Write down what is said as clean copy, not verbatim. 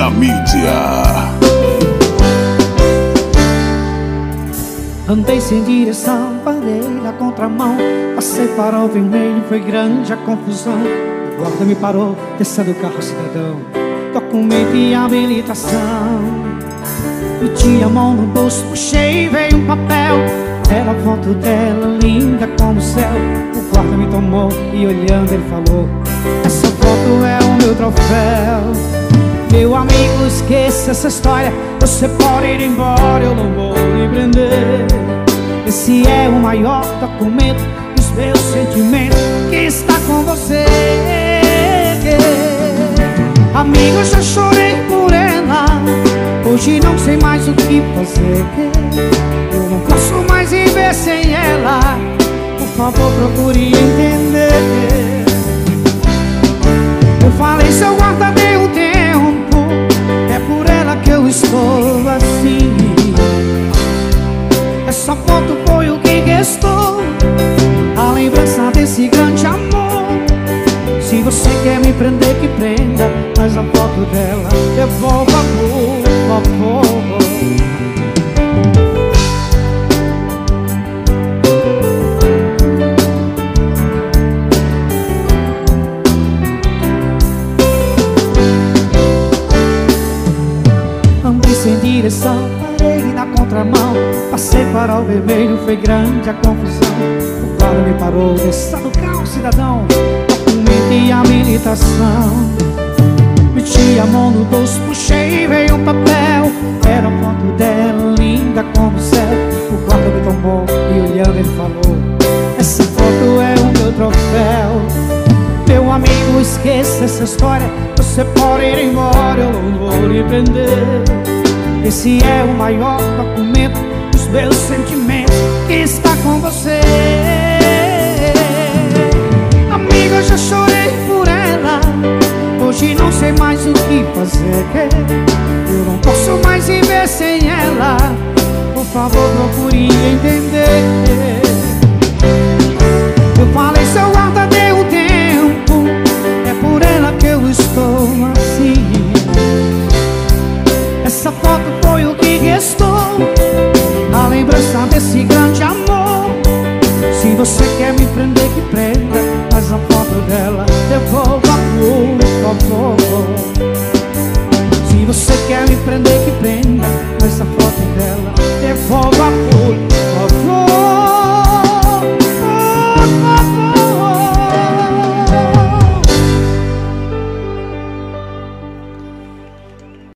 na mídia. Andei sem direção, parei na contramão. Passei farol vermelho, foi grande a confusão. O guarda me parou, desceu do carro cidadão. Documento e habilitação. Meti a mão no bolso, puxei e veio um papel. Era a foto dela, linda como o céu. O guarda me tomou e olhando ele falou: essa foto é o meu troféu. Meu amigo, esqueça essa história. Você pode ir embora, eu não vou lhe prender. Esse é o maior documento dos meus sentimentos que está com você. Amigo, já chorei por ela. Hoje não sei mais o que fazer. Eu não posso mais viver sem ela. Por favor, procure entender. Eu falei, seu guarda, deu tempo. É por ela que eu estou assim. Essa foto foi o que restou, a lembrança desse grande amor. Se você quer me prender, que prenda, mas a foto dela devolva, por favor. Andei sem direção, parei na contramão. Passei farol vermelho, foi grande a confusão. O guarda me parou, desça do carro, cidadão. Documento e habilitação. Meti a mão no bolso, puxei e veio um papel. Era a foto dela, linda como o céu. O guarda me tomou e olhando ele falou: essa foto é o meu troféu. Meu amigo, esqueça essa história. Você pode ir embora, eu não vou lhe prender. Esse é o maior documento dos meus sentimentos que está com você.